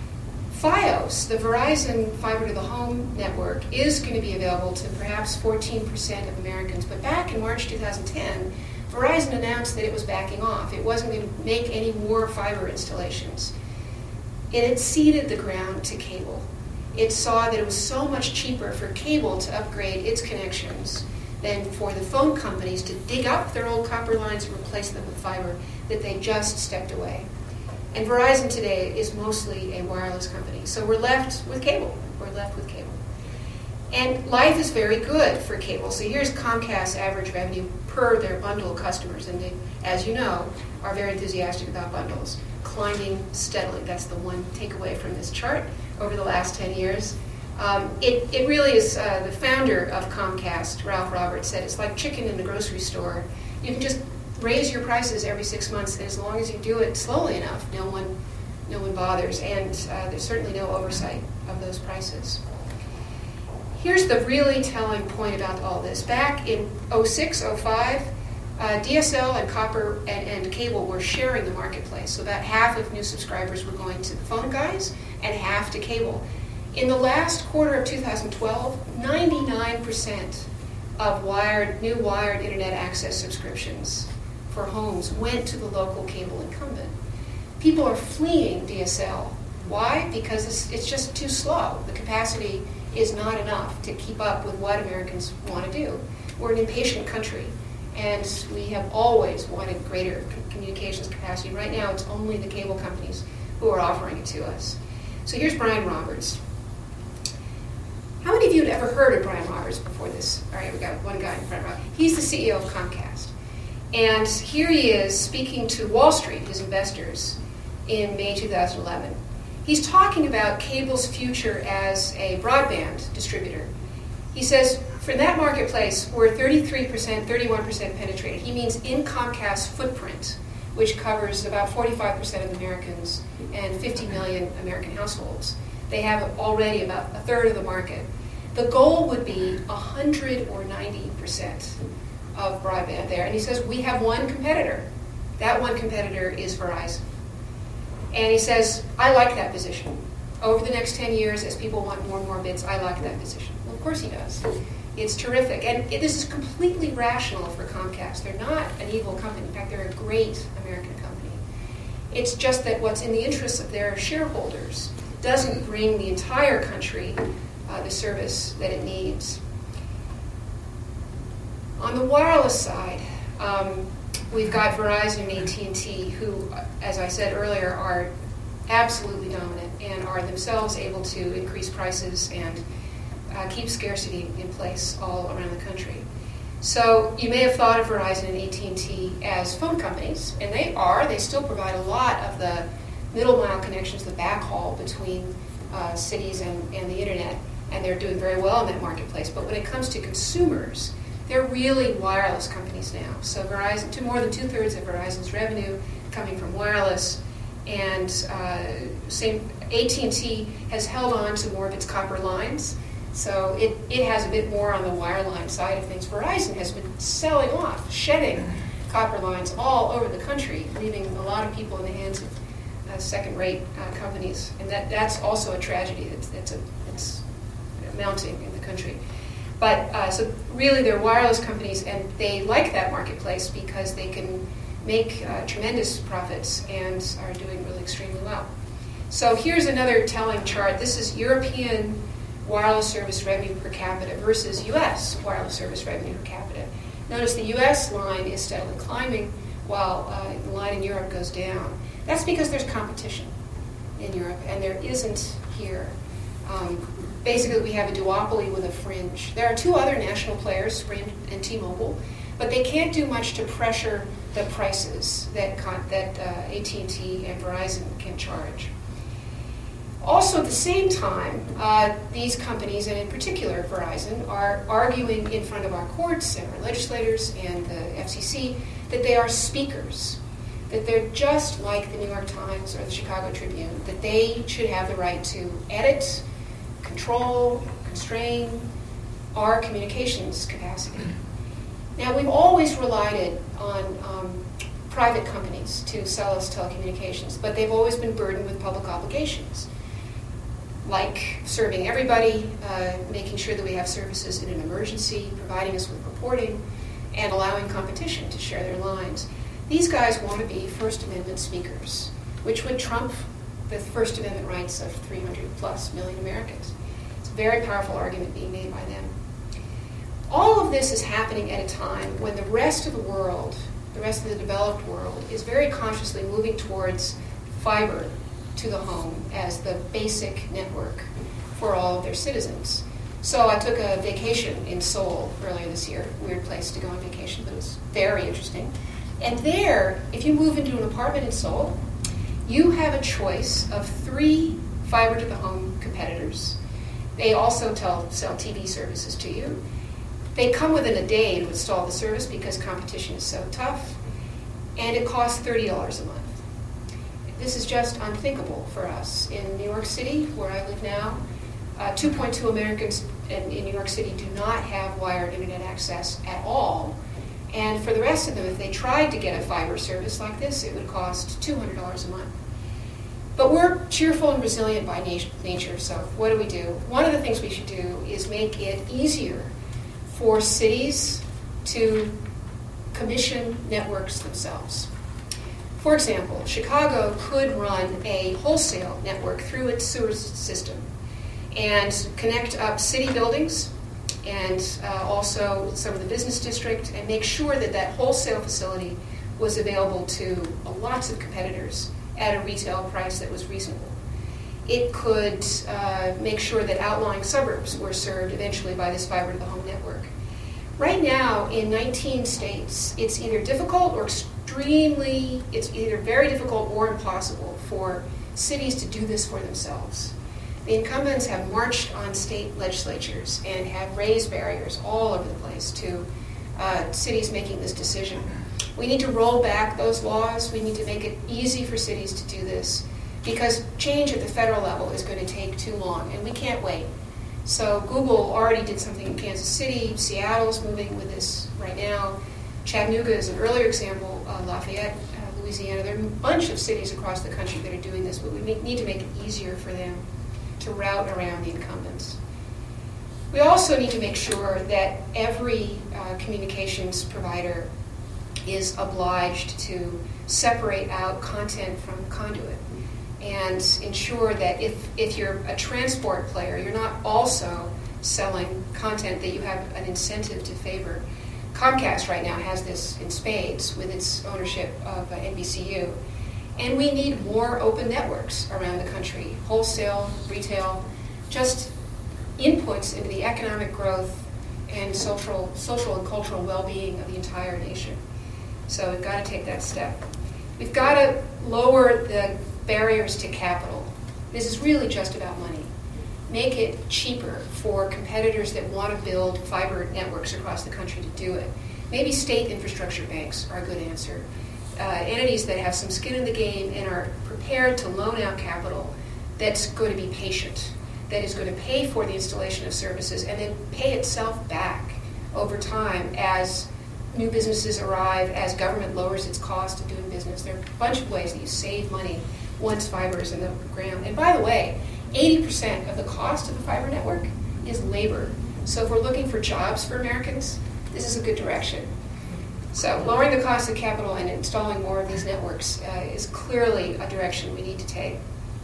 Fios, the Verizon Fiber to the Home network, is going to be available to perhaps fourteen percent of Americans. But back in March two thousand ten, Verizon announced that it was backing off. It wasn't going to make any more fiber installations. It had ceded the ground to cable. It saw that it was so much cheaper for cable to upgrade its connections than for the phone companies to dig up their old copper lines and replace them with fiber, that they just stepped away. And Verizon today is mostly a wireless company. So we're left with cable. We're left with cable. And life is very good for cable. So here's Comcast's average revenue per their bundle customers. And they, as you know, are very enthusiastic about bundles, climbing steadily. That's the one takeaway from this chart over the last ten years. Um, it, it really is, uh, the founder of Comcast, Ralph Roberts, said it's like chicken in the grocery store. You can just raise your prices every six months, and as long as you do it slowly enough, no one, no one bothers. And uh, there's certainly no oversight of those prices. Here's the really telling point about all this. Back in oh six, oh five, uh, D S L and copper and, and cable were sharing the marketplace. So about half of new subscribers were going to the phone guys and half to cable. In the last quarter of two thousand twelve, ninety-nine percent of wired, new wired internet access subscriptions for homes went to the local cable incumbent. People are fleeing D S L. Why? Because it's, it's just too slow. The capacity is not enough to keep up with what Americans want to do. We're an impatient country, and we have always wanted greater communications capacity. Right now, it's only the cable companies who are offering it to us. So here's Brian Roberts. How many of you had ever heard of Brian Roberts before this? All right, we got one guy in front of us. He's the C E O of Comcast. And here he is speaking to Wall Street, his investors, in May two thousand eleven. He's talking about cable's future as a broadband distributor. He says, for that marketplace, we're thirty-three percent, thirty-one percent penetrated. He means in Comcast's footprint, which covers about forty-five percent of Americans and fifty million American households. They have already about a third of the market. The goal would be one hundred or ninety percent of broadband there. And he says, we have one competitor. That one competitor is Verizon. And he says, I like that position. Over the next ten years, as people want more and more bits, I like that position. Well, of course he does. It's terrific. And it, this is completely rational for Comcast. They're not an evil company. In fact, they're a great American company. It's just that what's in the interests of their shareholders doesn't bring the entire country uh, the service that it needs. On the wireless side, um, we've got Verizon and A T and T, who, as I said earlier, are absolutely dominant and are themselves able to increase prices and uh, keep scarcity in place all around the country. So you may have thought of Verizon and A T and T as phone companies, and they are. They still provide a lot of the middle mile connections, the backhaul between uh, cities and, and the internet, and they're doing very well in that marketplace. But when it comes to consumers, they're really wireless companies now. So Verizon, to more than two-thirds of Verizon's revenue coming from wireless, and uh, same A T and T has held on to more of its copper lines, so it, it has a bit more on the wireline side of things. Verizon has been selling off, shedding copper lines all over the country, leaving a lot of people in the hands of uh, second-rate uh, companies, and that, that's also a tragedy that's, that's, a, that's mounting in the country. But uh, so really they're wireless companies, and they like that marketplace because they can make uh, tremendous profits and are doing really extremely well. So here's another telling chart. This is European wireless service revenue per capita versus U S wireless service revenue per capita. Notice the U S line is steadily climbing while uh, the line in Europe goes down. That's because there's competition in Europe, and there isn't here. Um, basically, we have a duopoly with a fringe. There are two other national players, Sprint and T-Mobile, but they can't do much to pressure the prices that, con- that uh, A T and T and Verizon can charge. Also, at the same time, uh, these companies, and in particular Verizon, are arguing in front of our courts and our legislators and the F C C that they are speakers, that they're just like the New York Times or the Chicago Tribune, that they should have the right to edit, control, constrain our communications capacity. Now, we've always relied on um, private companies to sell us telecommunications, but they've always been burdened with public obligations, like serving everybody, uh, making sure that we have services in an emergency, providing us with reporting, and allowing competition to share their lines. These guys want to be First Amendment speakers, which would trump the First Amendment rights of three hundred plus million Americans. It's a very powerful argument being made by them. All of this is happening at a time when the rest of the world, the rest of the developed world, is very consciously moving towards fiber to the home as the basic network for all of their citizens. So I took a vacation in Seoul earlier this year. Weird place to go on vacation, but it was very interesting. And there, if you move into an apartment in Seoul, you have a choice of three fiber to the home competitors. They also tell, sell T V services to you. They come within a day to install the service because competition is so tough, and it costs thirty dollars a month. This is just unthinkable for us. In New York City, where I live now, uh, two point two Americans in, in New York City do not have wired internet access at all. And for the rest of them, if they tried to get a fiber service like this, it would cost two hundred dollars a month. But we're cheerful and resilient by nat- nature, so what do we do? One of the things we should do is make it easier for cities to commission networks themselves. For example, Chicago could run a wholesale network through its sewer system and connect up city buildings and uh, also some of the business district, and make sure that that wholesale facility was available to uh, lots of competitors at a retail price that was reasonable. It could uh, make sure that outlying suburbs were served eventually by this fiber to the home network. Right now, in nineteen states, it's either difficult or extremely, it's either very difficult or impossible for cities to do this for themselves. The incumbents have marched on state legislatures and have raised barriers all over the place to uh, cities making this decision. We need to roll back those laws. We need to make it easy for cities to do this, because change at the federal level is going to take too long, and we can't wait. So Google already did something in Kansas City. Seattle's moving with this right now. Chattanooga is an earlier example. Uh, Lafayette, uh, Louisiana. There are a bunch of cities across the country that are doing this, but we make, need to make it easier for them to route around the incumbents. We also need to make sure that every uh, communications provider is obliged to separate out content from conduit, and ensure that if, if you're a transport player, you're not also selling content that you have an incentive to favor. Comcast right now has this in spades with its ownership of uh, N B C U. And we need more open networks around the country, wholesale, retail, just inputs into the economic growth and social, social and cultural well-being of the entire nation. So we've got to take that step. We've got to lower the barriers to capital. This is really just about money. Make it cheaper for competitors that want to build fiber networks across the country to do it. Maybe state infrastructure banks are a good answer. Uh, entities that have some skin in the game and are prepared to loan out capital that's going to be patient, that is going to pay for the installation of services and then pay itself back over time as new businesses arrive, as government lowers its cost of doing business. There are a bunch of ways that you save money once fiber is in the ground. And by the way, eighty percent of the cost of the fiber network is labor. So if we're looking for jobs for Americans, this is a good direction. So lowering the cost of capital and installing more of these networks uh, is clearly a direction we need to take.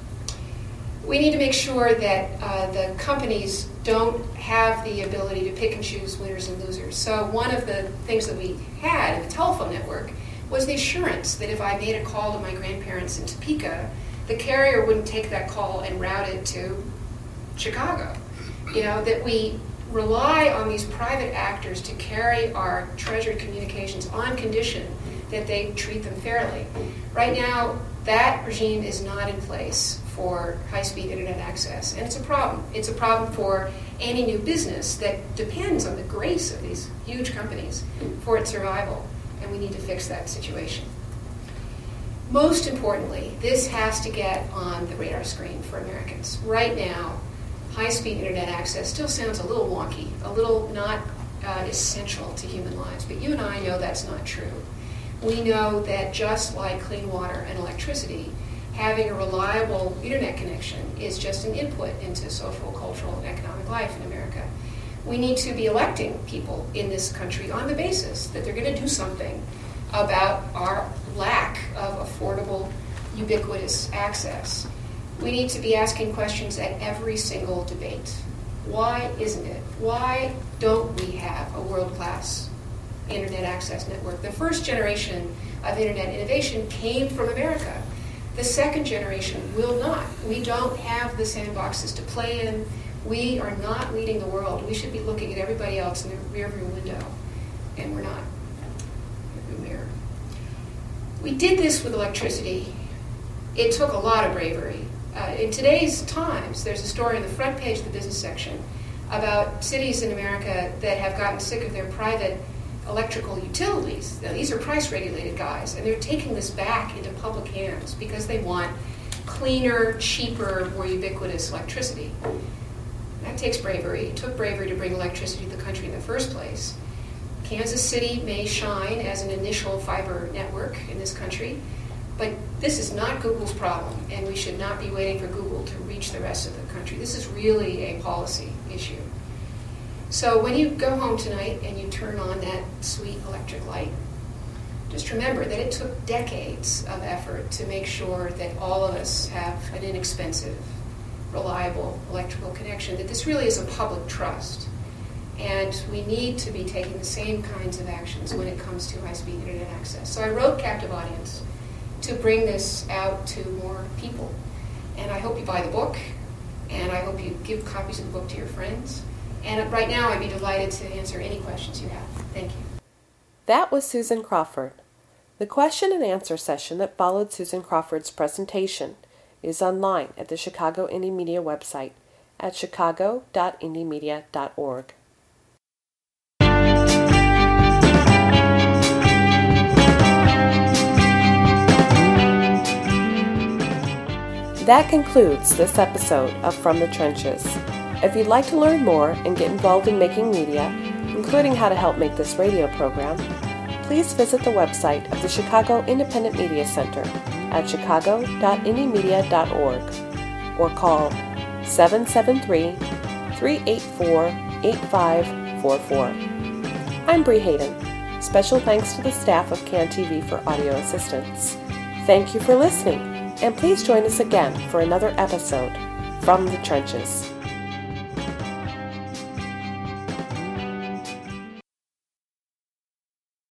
We need to make sure that uh, the companies don't have the ability to pick and choose winners and losers. So one of the things that we had in the telephone network was the assurance that if I made a call to my grandparents in Topeka, the carrier wouldn't take that call and route it to Chicago. You know, that we rely on these private actors to carry our treasured communications on condition that they treat them fairly. Right now, that regime is not in place for high-speed internet access, and it's a problem. It's a problem for any new business that depends on the grace of these huge companies for its survival, and we need to fix that situation. Most importantly, this has to get on the radar screen for Americans. Right now, high-speed internet access still sounds a little wonky, a little not uh, essential to human lives, but you and I know that's not true. We know that just like clean water and electricity, having a reliable internet connection is just an input into social, cultural, and economic life in America. We need to be electing people in this country on the basis that they're going to do something about our lack of affordable, ubiquitous access. We need to be asking questions at every single debate. Why isn't it? Why don't we have a world-class internet access network? The first generation of internet innovation came from America. The second generation will not. We don't have the sandboxes to play in. We are not leading the world. We should be looking at everybody else in the rearview window, and we're not. Rearview mirror. We did this with electricity. It took a lot of bravery. Uh, in today's Times, there's a story on the front page of the business section about cities in America that have gotten sick of their private electrical utilities. Now, these are price-regulated guys, and they're taking this back into public hands because they want cleaner, cheaper, more ubiquitous electricity. That takes bravery. It took bravery to bring electricity to the country in the first place. Kansas City may shine as an initial fiber network in this country, but this is not Google's problem, and we should not be waiting for Google to reach the rest of the country. This is really a policy issue. So when you go home tonight and you turn on that sweet electric light, just remember that it took decades of effort to make sure that all of us have an inexpensive, reliable electrical connection, that this really is a public trust. And we need to be taking the same kinds of actions when it comes to high-speed internet access. So I wrote Captive Audience to bring this out to more people. And I hope you buy the book, and I hope you give copies of the book to your friends. And right now, I'd be delighted to answer any questions you have. Thank you. That was Susan Crawford. The question and answer session that followed Susan Crawford's presentation is online at the Chicago Indie Media website at chicago dot indie media dot org. That concludes this episode of From the Trenches. If you'd like to learn more and get involved in making media, including how to help make this radio program, please visit the website of the Chicago Independent Media Center at chicago dot indie media dot org or call seven seven three, three eight four, eight five four four. I'm Bree Hayden. Special thanks to the staff of Can T V for audio assistance. Thank you for listening, and please join us again for another episode from the Trenches.